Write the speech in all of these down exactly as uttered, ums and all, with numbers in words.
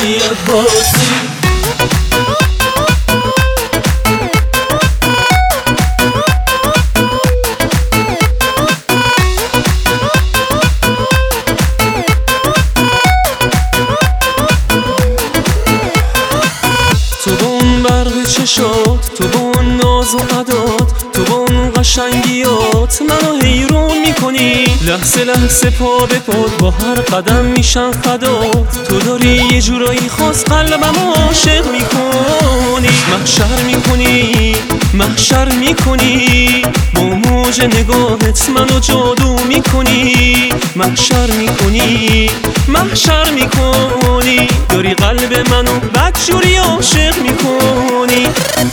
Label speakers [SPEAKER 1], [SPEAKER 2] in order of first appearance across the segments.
[SPEAKER 1] علی عباسی.
[SPEAKER 2] تو با اون برق چشات، تو با اون ناز و عدات، تو با اون قشنگیات منو حیرون میکنی. لحظه لحظه پا به پاد با هر قدم میشم فدات. تو داری یه جورایی خاص قلبم عاشق میکنی. محشر میکنی محشر میکنی با موج نگاهت منو جادو میکنی. محشر میکنی محشر میکنی داری قلب منو بدجوری عاشق میکنی.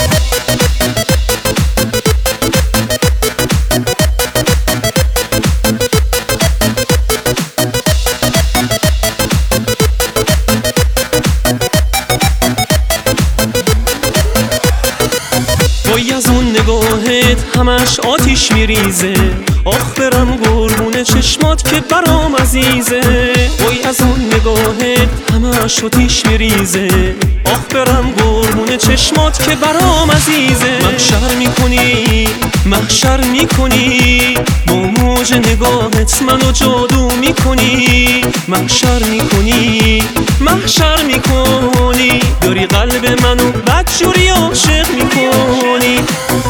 [SPEAKER 2] وای از اون نگاهت همش آتیش میریزه. آخ برم قربون چشمات که برام عزیزه. وای از اون نگاهت همش آتیش میریزه. آخ برم قربون چشمات که برام عزیزه. محشر میکنی محشر میکنی با موج نگاهت منو جادو میکنی. محشر میکنی محشر میکنی داری قلب منو بدجوری عاشق میکنی.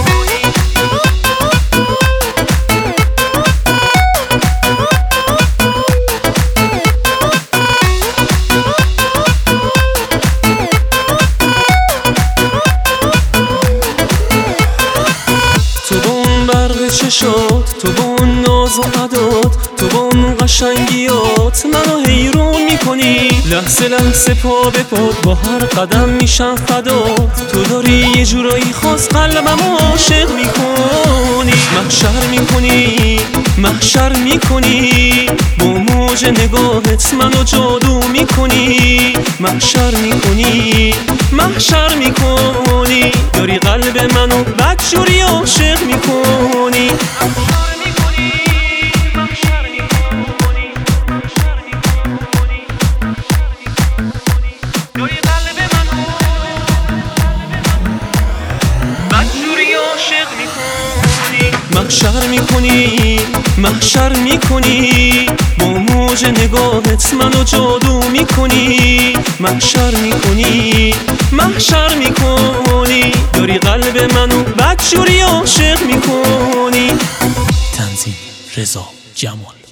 [SPEAKER 2] تو با اون برق چشات، تو با اون ناز و عدات، تو با اون قشنگیات منو حیرون میکنی. لحظه لحظه پا به پاد با هر قدم میشم فدات. تو داری یه جورایی خاص قلبم عاشق میکنی. محشر میکنی محشر میکنی با موج نگاهت منو جادو میکنی. محشر میکنی محشر میکنی داری قلب منو بدجوری عاشق میکنی. محشر میکنی محشر میکنی با موج نگاهت منو جادو میکنی. محشر میکنی محشر میکنی داری قلب منو بدجوری عاشق میکنی.
[SPEAKER 1] تنظیم رضا جمال.